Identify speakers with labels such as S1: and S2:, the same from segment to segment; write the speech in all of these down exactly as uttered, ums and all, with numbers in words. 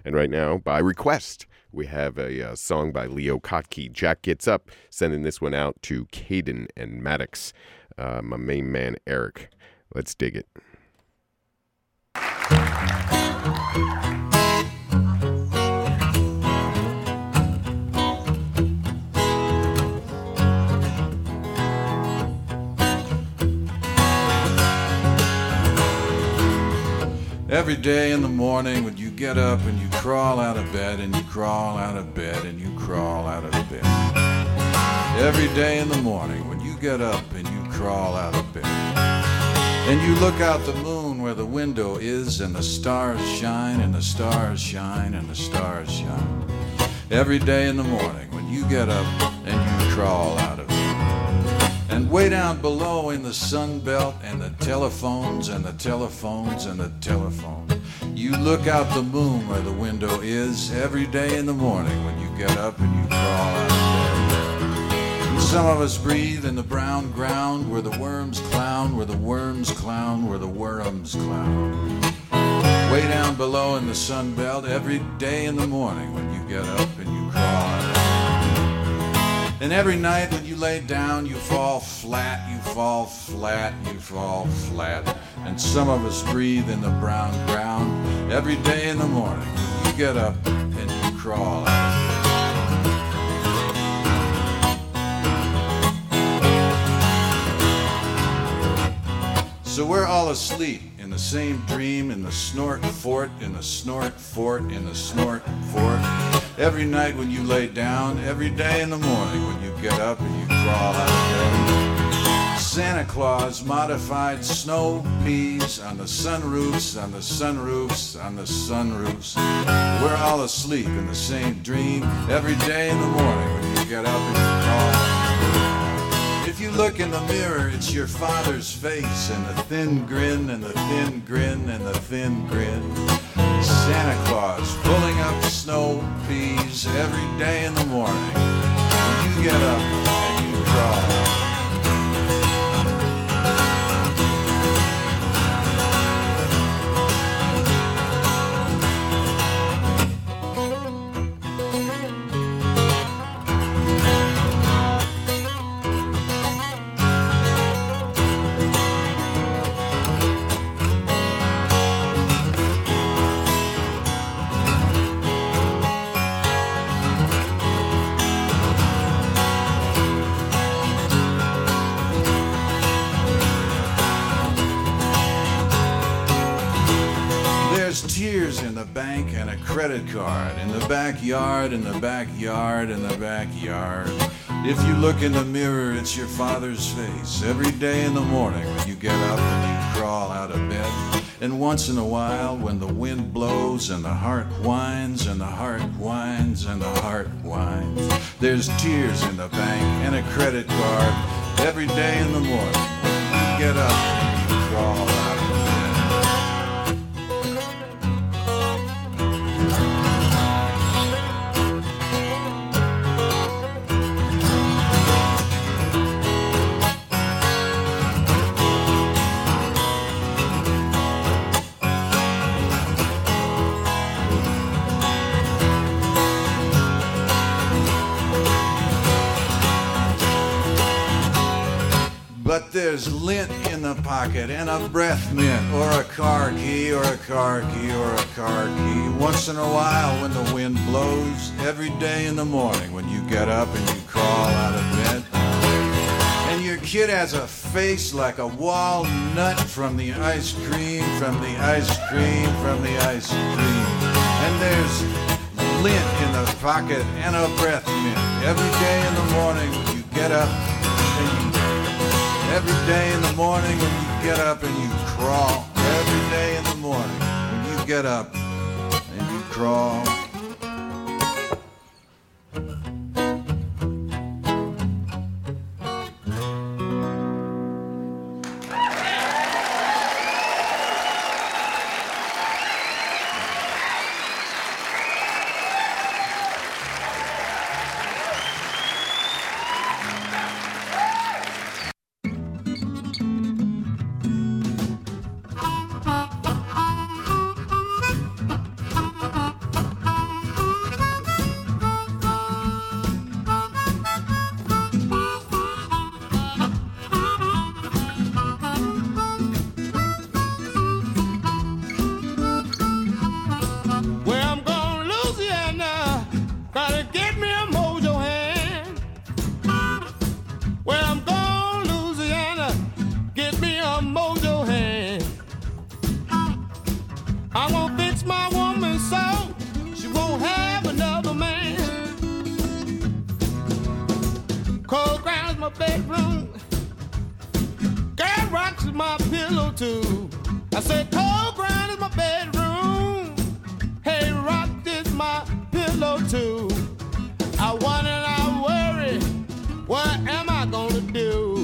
S1: And right now, by request, we have a uh, song by Leo Kottke, Jack Gets Up, sending this one out to Caden and Maddox, uh, my main man, Eric. Let's dig it.
S2: Every day in the morning when you get up and you crawl out of bed and you crawl out of bed and you crawl out of bed. Every day in the morning when you get up and you crawl out of bed. And you look out the moon where the window is and the stars shine and the stars shine and the stars shine. Every day in the morning when you get up and you crawl out of bed. And way down below in the sun belt and the telephones and the telephones and the telephones, you look out the moon where the window is every day in the morning when you get up and you crawl out of bed. And some of us breathe in the brown ground where the worms clown, where the worms clown, where the worms clown. Way down below in the sun belt every day in the morning when you get up and you crawl out of bed. And every night when you lay down, you fall flat, you fall flat, you fall flat. And some of us breathe in the brown ground every day in the morning when you get up and you crawl out. So we're all asleep in the same dream, in the snort fort, in the snort fort, in the snort fort. Every night when you lay down, every day in the morning when you get up and you crawl out of bed. Santa Claus modified snow peas on the sunroofs, on the sunroofs, on the sunroofs. We're all asleep in the same dream every day in the morning when you get up and you crawl out of bed. If you look in the mirror, it's your father's face and the thin grin and the thin grin and the thin grin. Santa Claus pulling up snow peas every day in the morning when you get up and you crawl. Tears in the bank and a credit card in the backyard, in the backyard, in the backyard. If you look in the mirror, it's your father's face every day in the morning when you get up and you crawl out of bed. And once in a while when the wind blows and the heart whines and the heart whines and the heart whines, there's tears in the bank and a credit card every day in the morning when you get up and you crawl out of bed. But there's lint in the pocket and a breath mint or a car key or a car key or a car key. Once in a while when the wind blows, every day in the morning when you get up and you crawl out of bed. And your kid has a face like a walnut from the ice cream, from the ice cream, from the ice cream. And there's lint in the pocket and a breath mint every day in the morning when you get up and you Every day in the morning when you get up and you crawl. Every day in the morning when you get up and you crawl.
S3: my bedroom. Girl rocks is my pillow too. I said cold ground is my bedroom. Hey, rock is my pillow too. I wonder and I worry, what am I gonna do?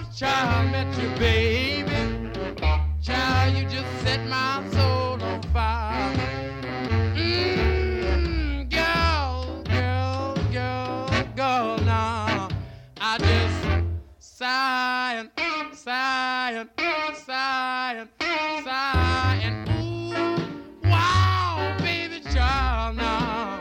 S4: Child, you just set my soul on fire.
S3: sighing, sighing, sighing, sighing. Ooh, wow, baby child now.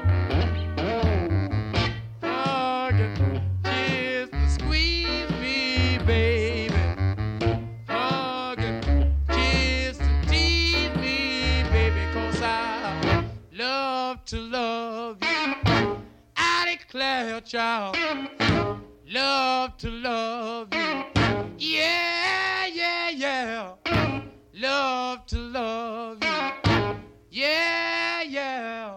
S3: Hug and kiss and squeeze me, baby. Hug and kiss and tease me, baby, 'cause I love to love you. I declare, child, love to love you. Yeah, yeah, yeah. Love to love you. Yeah, yeah.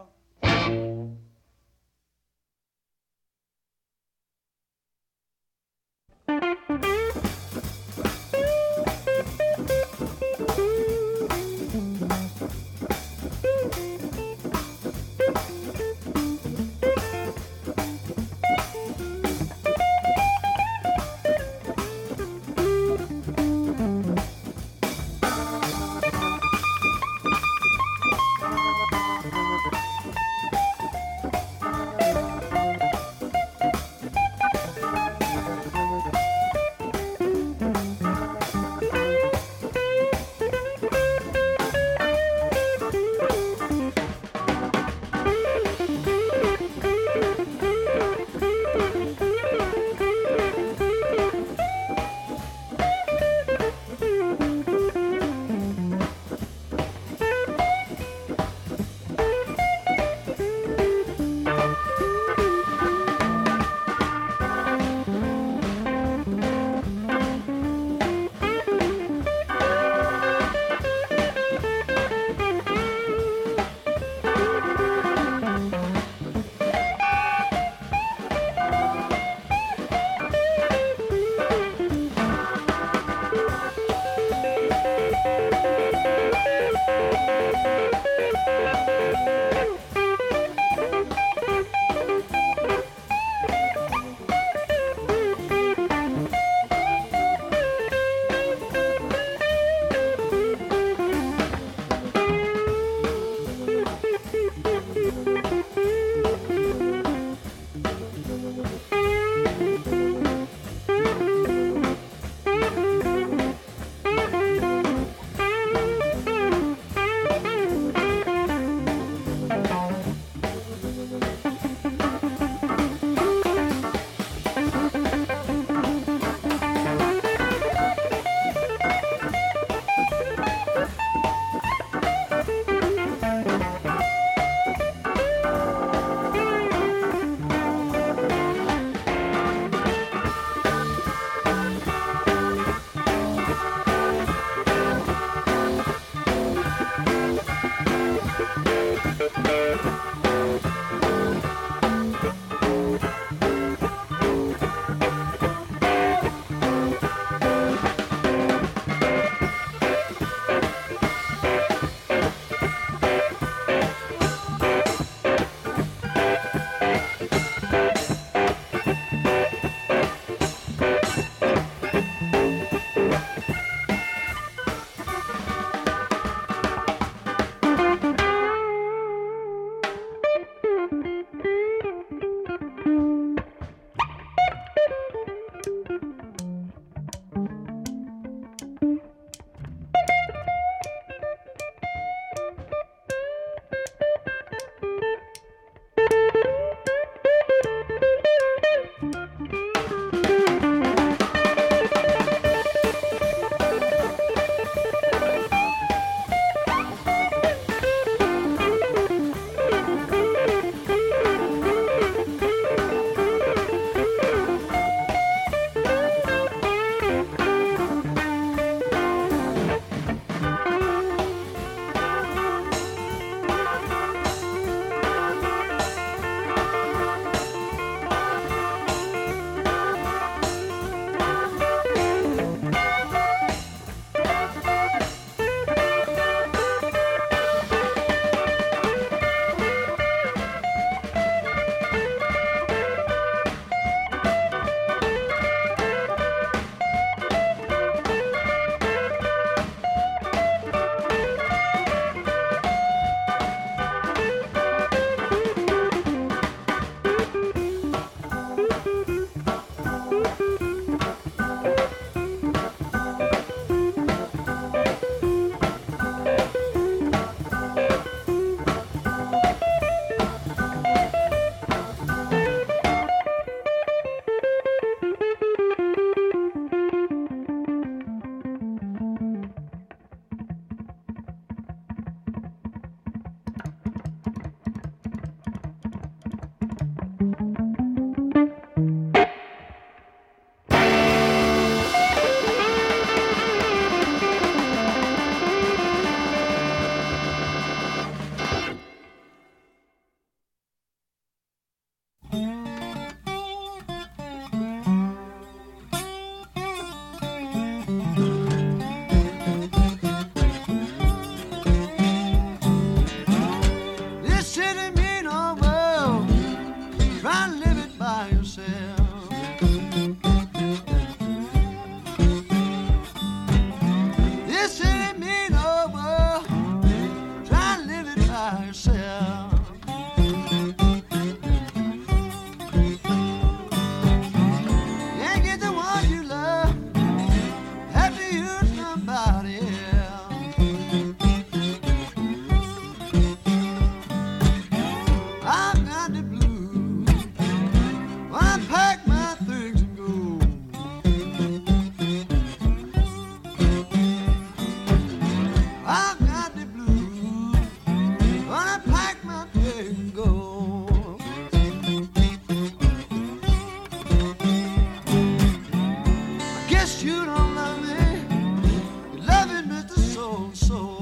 S4: guess you don't love me. You love it, Mister So-and-so.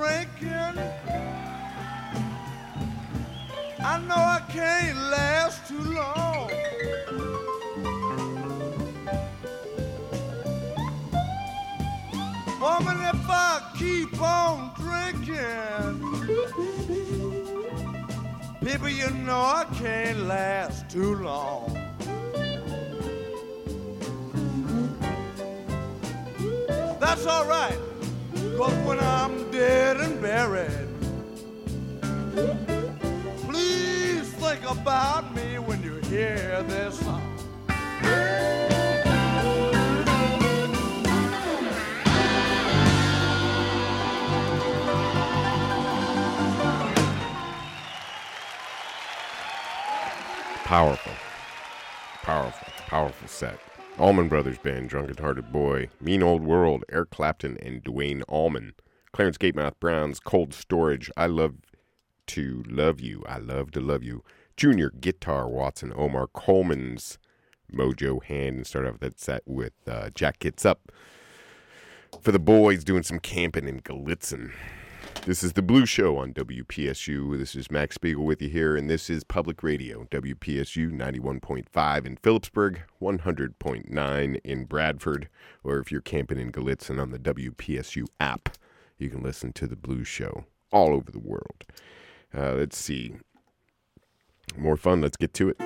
S4: drinking. I know I can't last too long. Woman, if I keep on drinking, people, you know I can't last too long. That's all right, 'cause when I'm dead and buried, please think about me when you hear this song.
S1: Powerful, powerful, powerful set. Allman Brothers Band, Drunken Hearted Boy, Mean Old World, Eric Clapton and Duane Allman. Clarence Gatemouth Brown's Cold Storage, I Love to Love You, I Love to Love You. Junior Guitar Watson, Omar Coleman's Mojo Hand, and start off that set with uh, Jack Gets Up. For the boys doing some camping in Gallitzin. This is The Blue Show on W P S U. This is Max Spiegel with you here, and this is Public Radio, W P S U ninety-one point five in Phillipsburg, one hundred point nine in Bradford, or if you're camping in Gallitzin on the W P S U app, you can listen to The Blue Show all over the world. Uh, let's see. More fun. Let's get to it.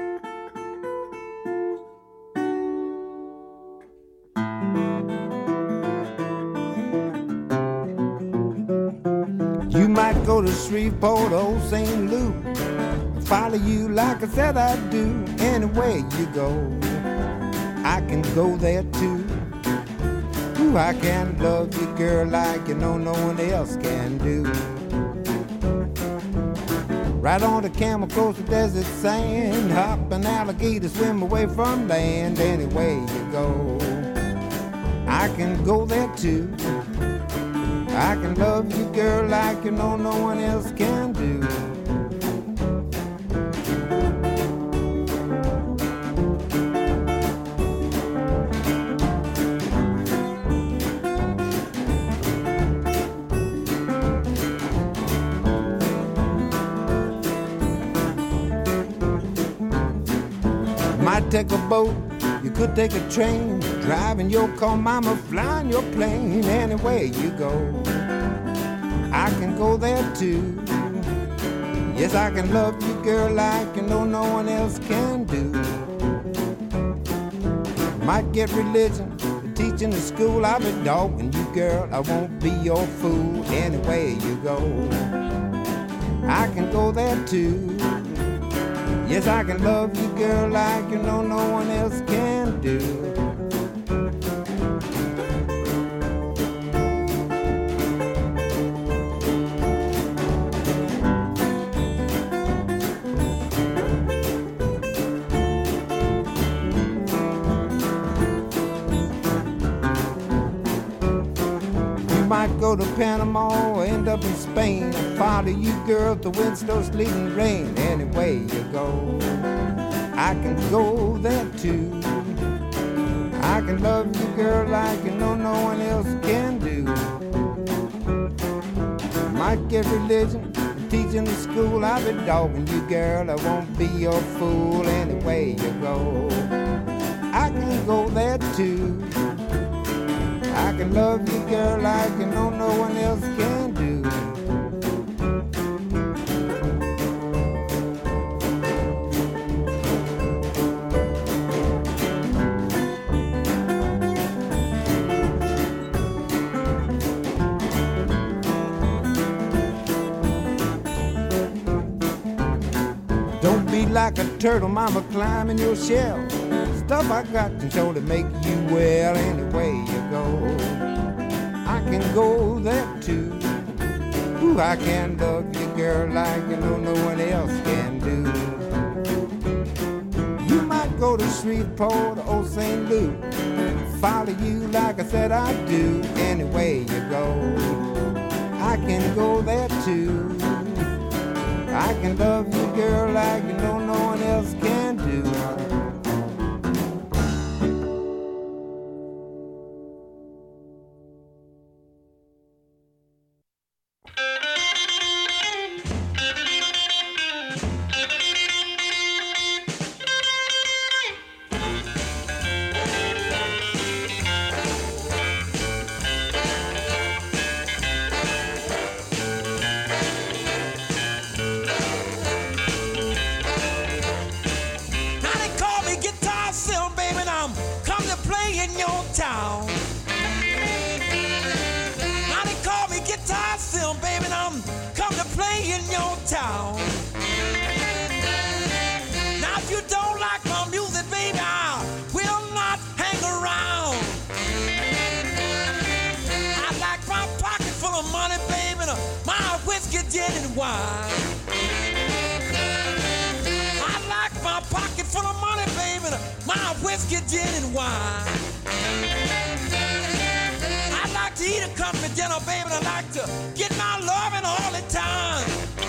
S3: You might go to Shreveport, old Saint Luke. Follow you like I said I do. Anywhere you go, I can go there too. Ooh, I can love you, girl, like you know no one else can do. Right on the camel, close to desert sand. Hop an alligator, swim away from land. Anywhere you go, I can go there too. I can love you, girl, like you know no one else can do. Might take a boat, you could take a train, driving your car, mama, flying your plane. Anywhere you go, I can go there too. Yes, I can love you, girl, like you know no one else can do. Might get religion, teaching in school, I'll be dogging you, girl, I won't be your fool. Anywhere you go, I can go there too. Yes, I can love you, girl, like you know no one else can do. Might go to Panama or end up in Spain. I'll follow you, girl, the wind, snow, sleet, and rain. Anywhere you go, I can go there too. I can love you, girl, like you know no one else can do. Might get religion, teaching in school, I'll be dogging you, girl, I won't be your fool. Anywhere you go, I can go there too. I can love you, girl, like you know no one else can do. Don't be like a turtle, mama, climbing your shell. Stuff I got can surely make you well. Anywhere you go, I can go there too. Ooh, I can love you, girl, like you know no one else can do. You might go to Shreveport or old Saint Luke. Follow you like I said I do. Anywhere you go, I can go there too. I can love you, girl, like you know no one else can do.
S5: in your town. Now if you don't like my music, baby, I will not hang around. I like my pocket full of money, baby, and my whiskey, gin, and wine. I like my pocket full of money, baby, and my whiskey, gin, and wine. I like to eat a comfy dinner, baby, and I like to get my loving all the time.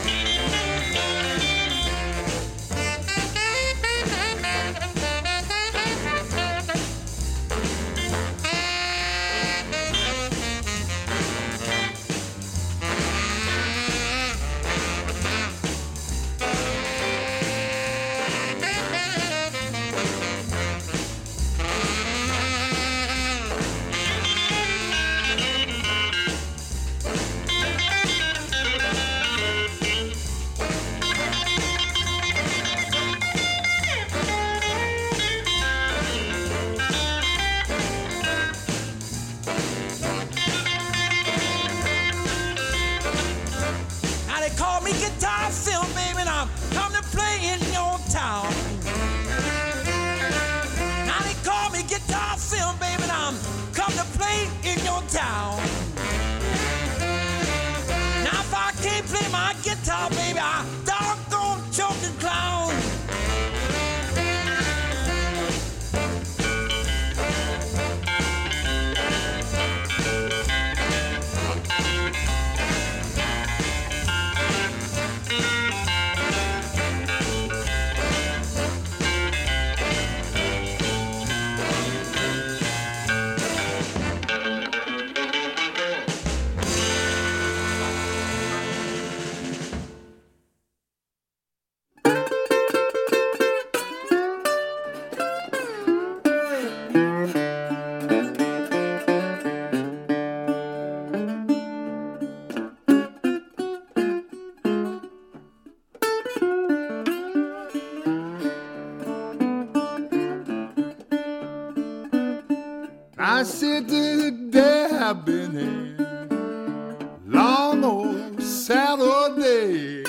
S5: Baby, I doggone choking clown.
S3: I said today I've been here long old Saturday.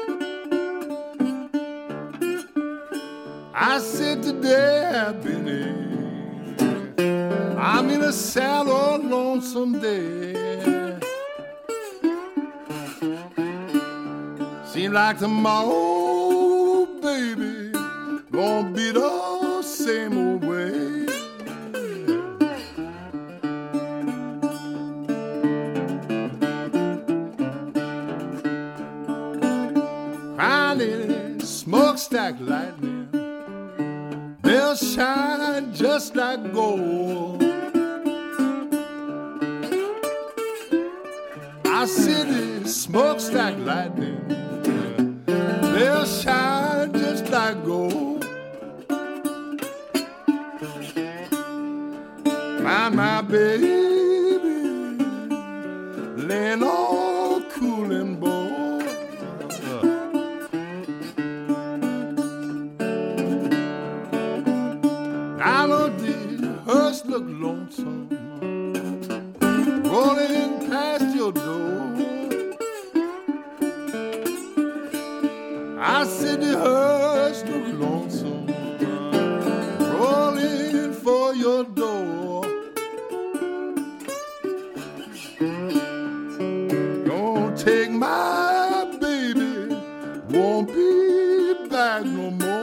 S3: I said today I've been here. I'm in a sad old lonesome day. Seems like tomorrow, baby, gonna be the same old way. Smokestack lightning, they'll shine just like gold. Our city smokestack lightning, they'll shine just like gold. Find my baby laying all cool and bold. Look lonesome, rolling past your door. I said the hearse look lonesome, rolling for your door. Don't take my baby, won't be back no more.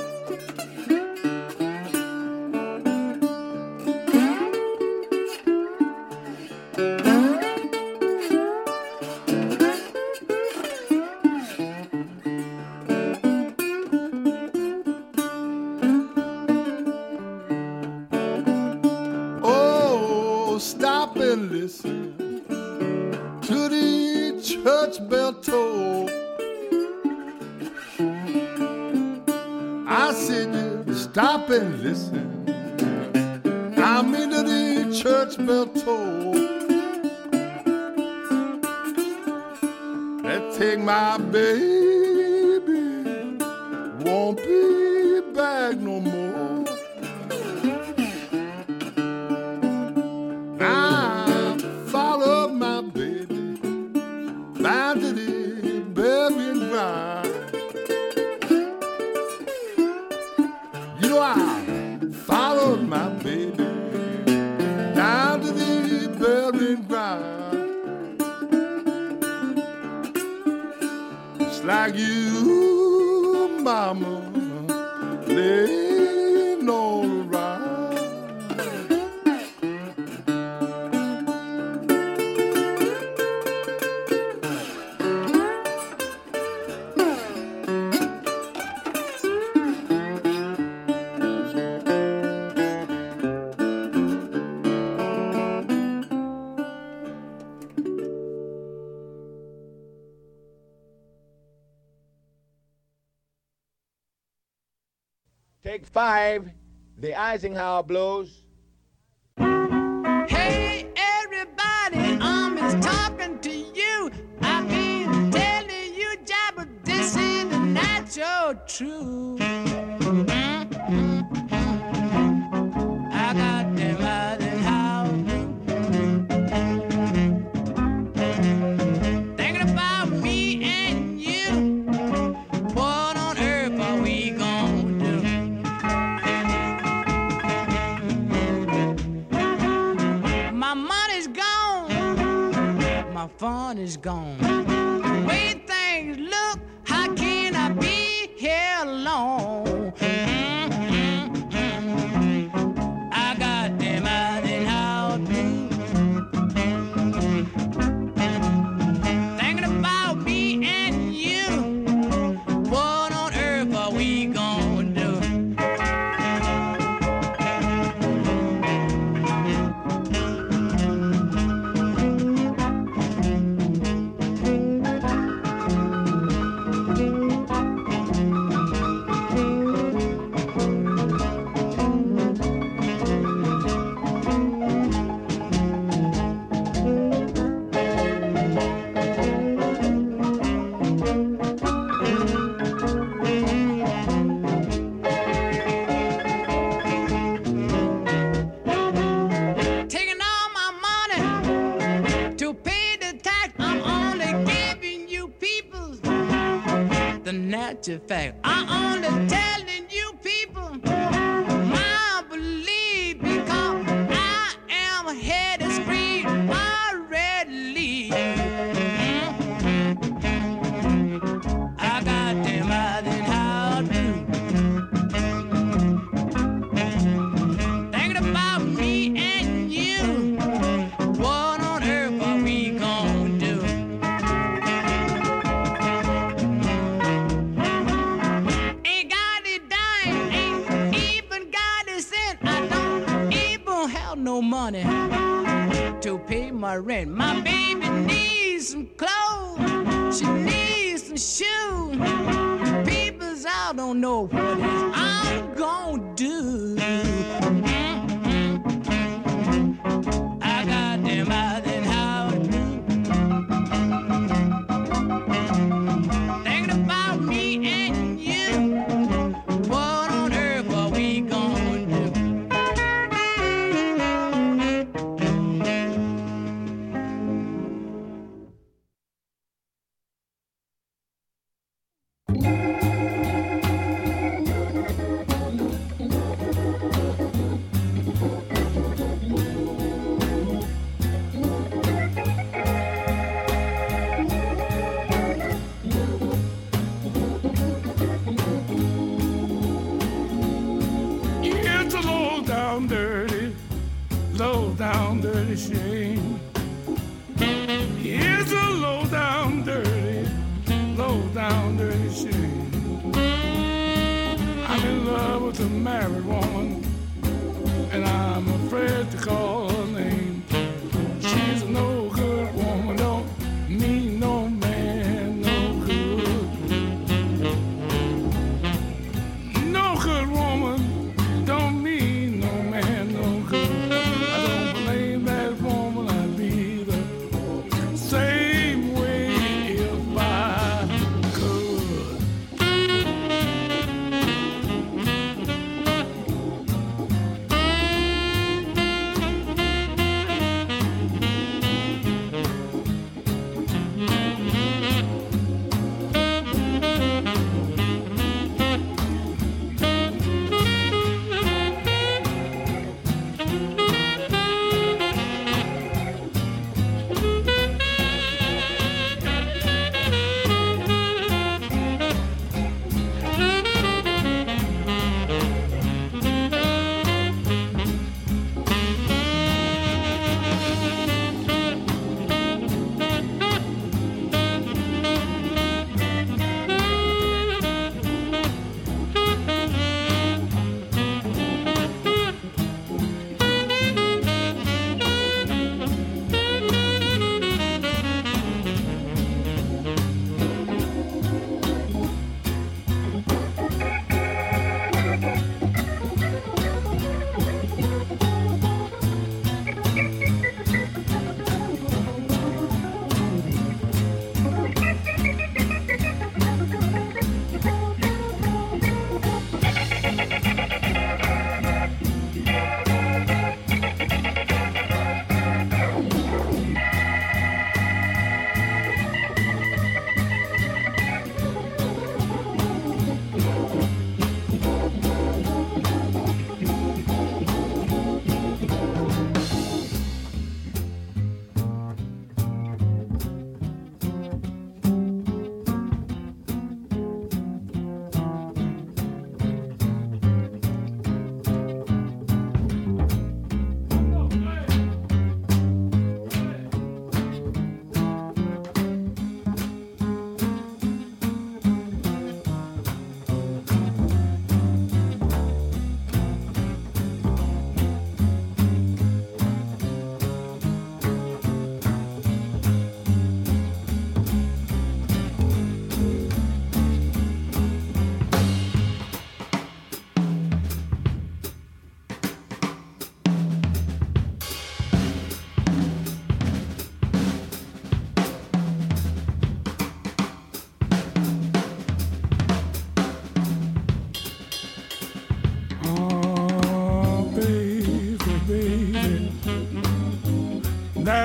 S3: Bell toll. I said you stop and listen. I'm into the church bell toll. Let's take my baby, won't be back no more. I followed my baby down to the bell baby, down to the burying ground. It's like you, mama, laying all around.
S6: Take five, the Eisenhower Blues.
S5: Hey, everybody, I'm just talking to you. I've been telling you, Job, but this is the natural truth. I got them Eisenhower Blues. Thinking about me and you. What on earth are we gonna do? My money's gone, my fun is gone. The way things look, how can I be here alone? I got them Eisenhower Blues. Thinking about me and you. What on earth are we gonna do? Taking all my money to pay the tax. I'm only giving you people the natural fact. I'm only telling you people my belief because I am headed straight already. I got them Eisenhower Blues. Thinking about me and you. What on earth are we gonna do? Ain't got a dime, ain't even got a cent. I don't even have no money to pay my rent. My baby needs some clothes, she needs some shoes. People's I don't know what is I'm gonna do. I got them Eisenhower Blues. Thinking about me and you. What on earth are we gonna do?
S3: It's a low down dirty, low down dirty shame. It's a low down dirty, low down dirty shame. I'm in love with a married woman, and I'm afraid to call her name. She's a no good woman, don't mean no man no good. No good woman don't mean no man no good. I don't blame that woman, I'd be the same way if I could.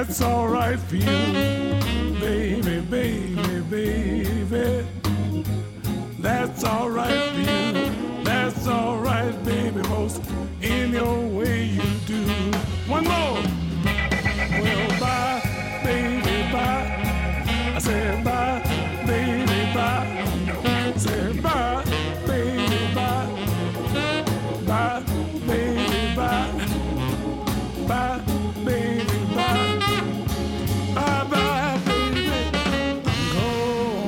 S7: That's all right for you, baby, baby, baby. That's all right for you. That's all right, baby, most in your way you do. One more. Well, bye, baby, bye. I said bye, baby, bye. I said bye, baby, bye. Bye, baby, bye. Bye, baby, bye. Bye, bye, baby. Go.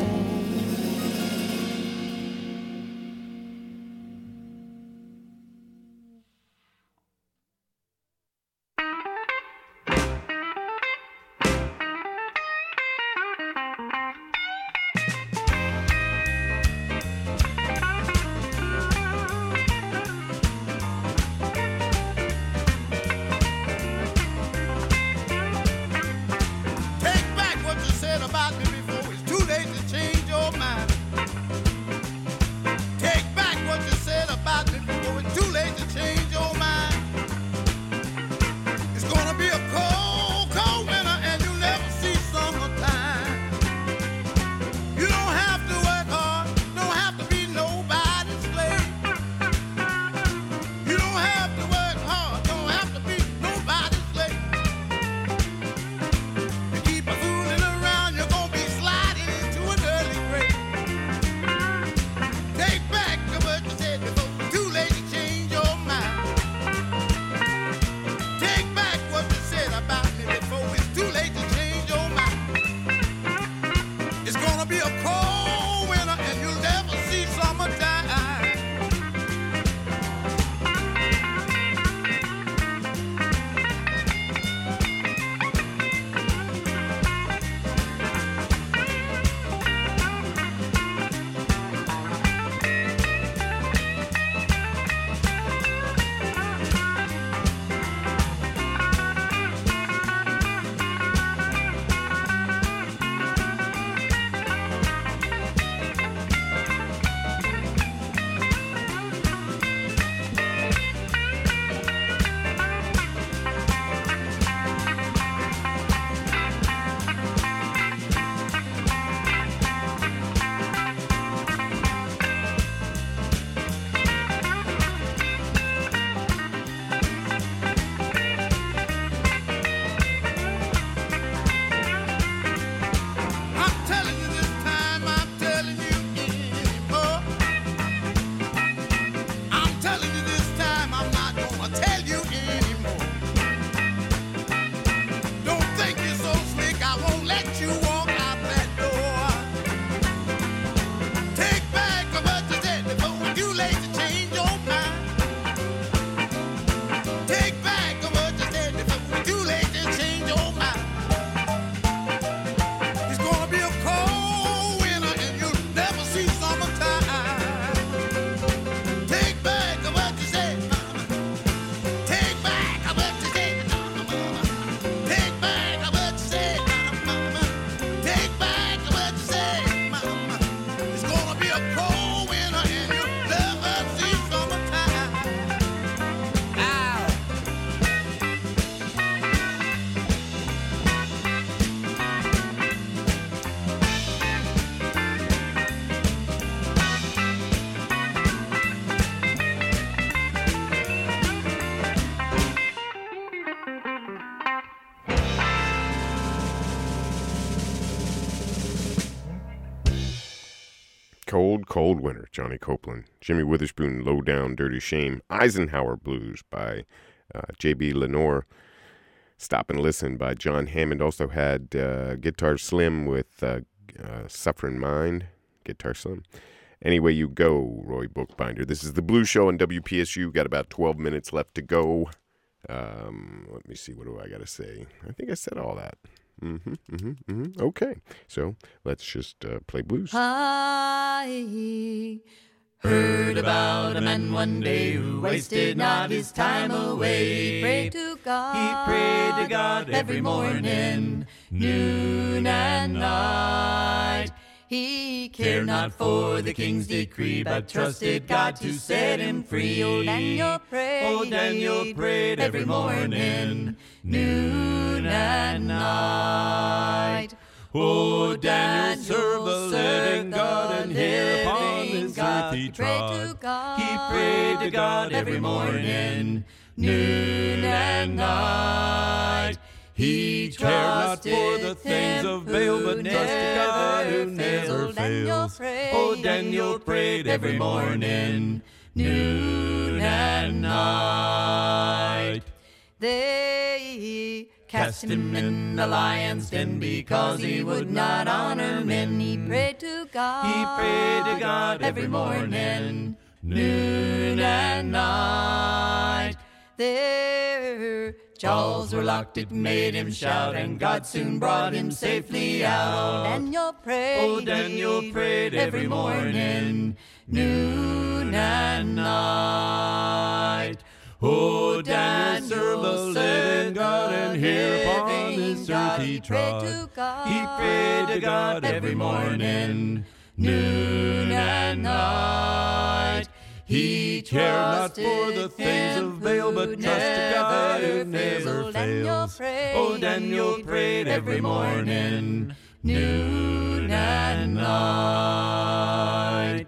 S1: Cold, Cold Winter, Johnny Copeland. Jimmy Witherspoon, Low Down, Dirty Shame. Eisenhower Blues by uh, J B Lenore. Stop and Listen by John Hammond. Also had uh, Guitar Slim with uh, uh, Suffering Mind. Guitar Slim. Anyway You Go, Roy Bookbinder. This is the Blues Show on W P S U. Got about twelve minutes left to go. Um, let me see. What do I got to say? I think I said all that. Mm-hmm, mm-hmm, mm-hmm. Okay, so let's just uh, play blues.
S8: I heard about a man one day who wasted not his time away. He prayed to God. He prayed to God every morning, noon and night. He cared not for the king's decree, but trusted God to set him free. Oh, Daniel prayed,
S9: Oh, Daniel prayed every morning,
S8: noon and night.
S9: Oh, Daniel served the living God, and here upon this earth he trod. He prayed to God every morning, noon and night. He cared not for the things of Baal, but trusted God who never fails. Oh, Daniel prayed every morning, noon and night.
S8: They cast him in the lion's den because he would not honor men. He prayed to God.
S9: He prayed to God every morning,
S8: noon and night. Their jaws were locked, it made him shout, and God soon brought him safely out. Daniel prayed.
S9: Oh, Daniel prayed every morning,
S8: noon and night.
S9: Oh, Daniel served the living God, and here upon this earth he trod. He prayed to God every morning, noon and night. He cared not for the things of Baal, but trusted God who never fails. Oh, Daniel prayed every morning, noon and night.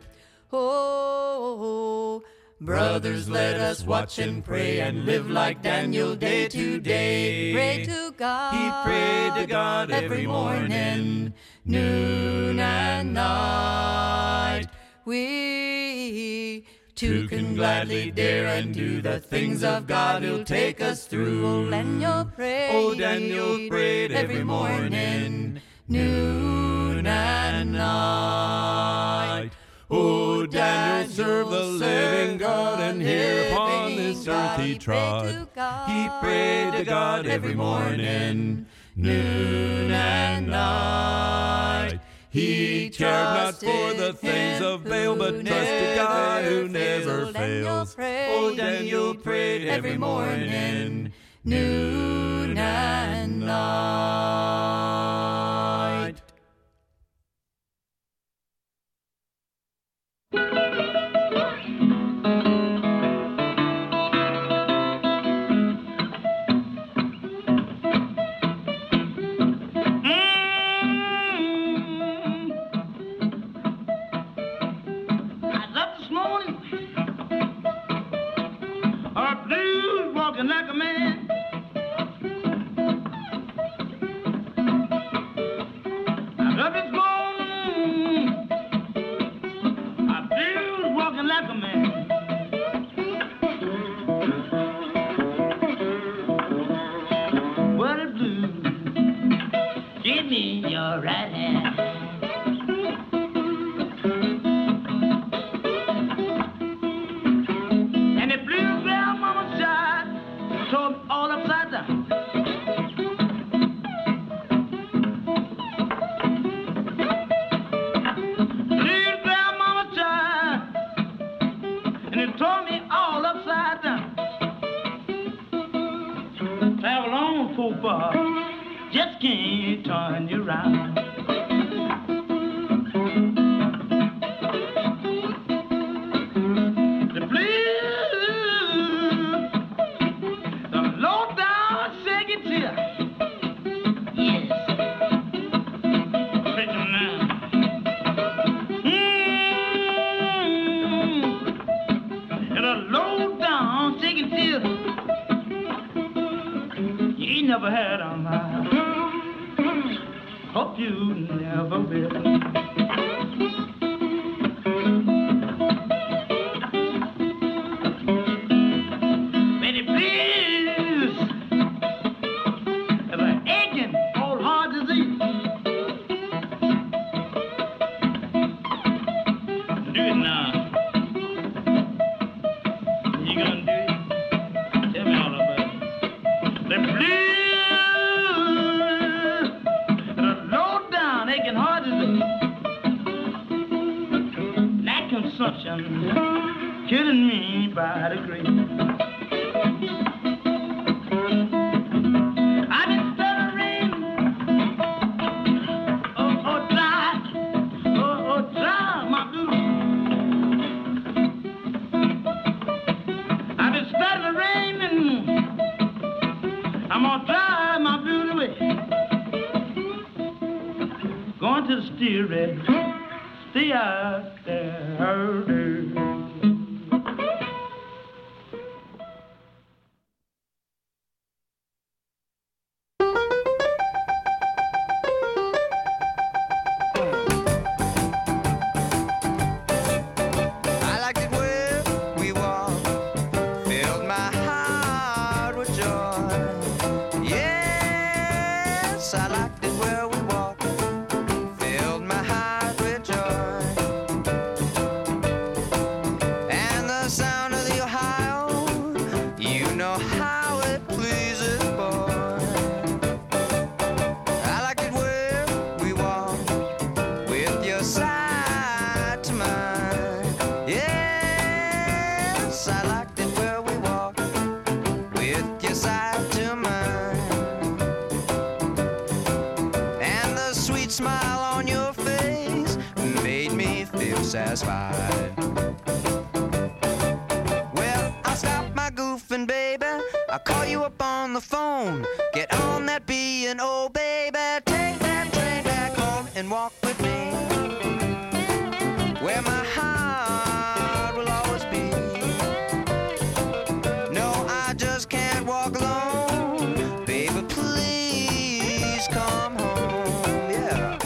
S8: Oh, brothers, let us watch and pray and live like Daniel day to day. Pray to God.
S9: He prayed to God every morning,
S8: noon and night. We too can gladly dare and do the things of God who'll take us through. Oh, Daniel prayed.
S9: Oh, Daniel prayed every morning,
S8: noon and night.
S9: Oh, Daniel served the living God, and here upon this earth he trod. He prayed to God every morning,
S8: noon and night.
S9: He cared not for the things of Baal, but trusted God who never fails. Oh, Daniel prayed every morning,
S8: noon and night.
S10: Walking like a man. I got this morning. I feel walking like a man. What a blues. Give me your right hand. And the blues down mama side. Told me all upside down. Leave down mama child, and it tore me all upside down. Travel on so far, just can't turn you round. The blues. Never had on my hope you never will. Betty, please, if an aching old heart disease, do it now. You gonna do it? Tell me all about it. Then please. Consumption killing me by the grave. I've been stuttering, oh, oh, dry, oh, to steer it. Stay out there.
S11: Satisfied. Well, I'll stop my goofing, baby. I'll call you up on the phone. Get on that B and O, baby. Take that train back home and walk with me where my heart will always be. No, I just can't walk alone. Baby, please come home. Yeah.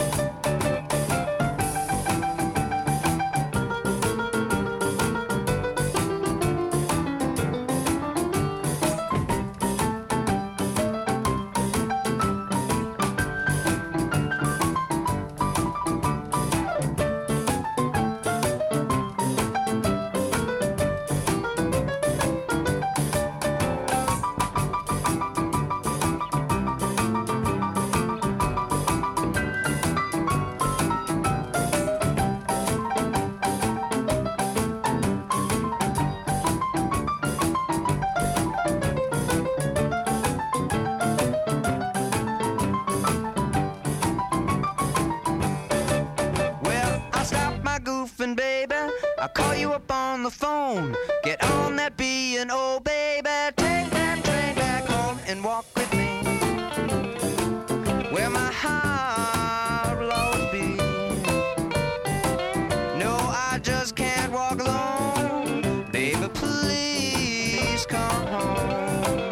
S11: I'll call you up on the phone. Get on that B and O, baby. Take that train back home and walk with me where my heart will always be. No, I just can't walk alone. Baby, please come home.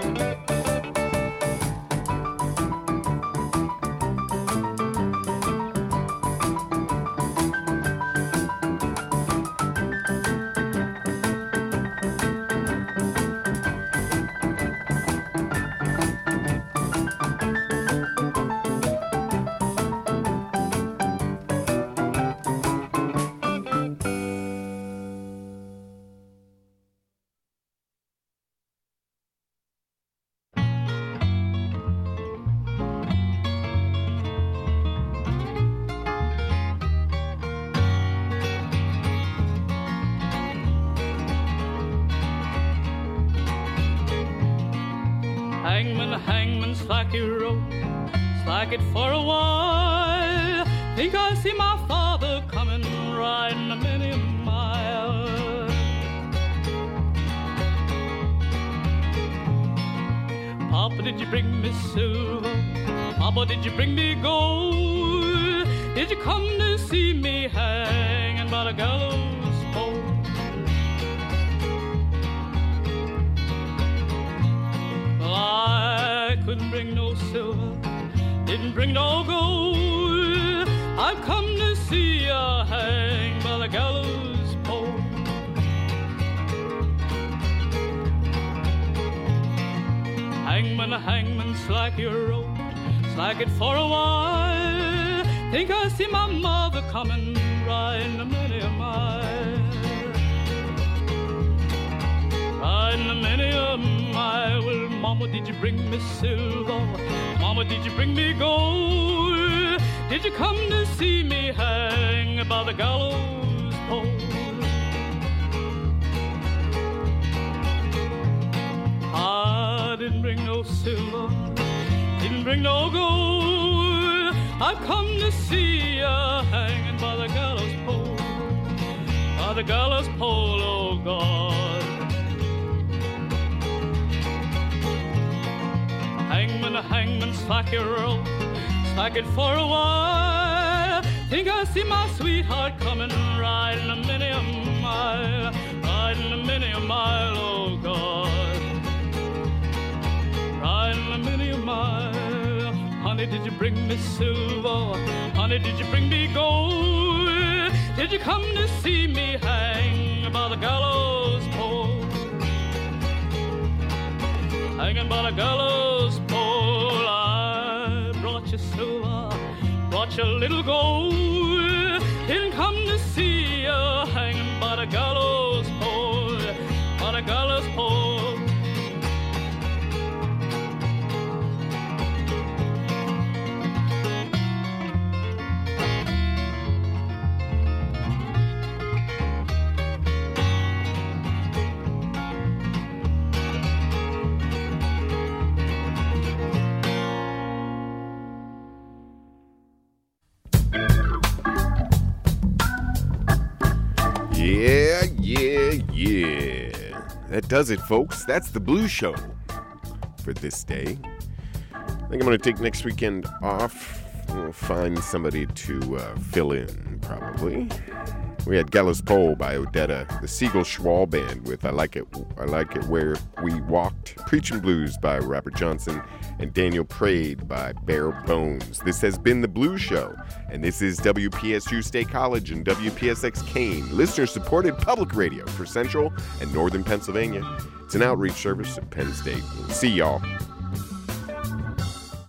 S9: Hangman, hangman, slack your rope, slack it for a while. Think I see my father coming, riding a many mile. Papa, did you bring me silver? Papa, did you bring me gold? Did you come to see me hanging by the gallows pole? I couldn't bring no silver, didn't bring no gold. I've come to see ya hang by the gallows pole. Hangman, hangman, slack your rope, slack it for a while. Think I see my mother coming, riding a many a mile. Riding a many a mile. Well, Mama, did you bring me silver? Mama, did you bring me gold? Did you come to see me hang by the gallows pole? I didn't bring no silver, didn't bring no gold. I've come to see ya hanging by the gallows pole, by the gallows pole, oh God. Hangman, hangman, slack your rope, slack it for a while. Think I see my sweetheart coming, riding a many a mile, riding a many a mile, oh God, riding a many a mile. Honey, did you bring me silver? Honey, did you bring me gold? Did you come to see me hang by the gallows pole? Hanging by the gallows pole, I brought you silver, brought you a little gold. Didn't come to see you hanging by the gallows pole, by the gallows pole.
S1: Yeah, yeah, yeah. That does it, folks. That's the Blues Show for this day. I think I'm going to take next weekend off. We'll find somebody to uh, fill in, probably. We had Gallows Pole by Odetta, the Siegel Schwall Band with I Like It I Like It Where We Walked, Preachin' Blues by Robert Johnson, and Daniel Prade by Bare Bones. This has been the Blues Show, and this is W P S U State College and W P S X Kane, listener-supported public radio for Central and Northern Pennsylvania. It's an outreach service at Penn State. See y'all.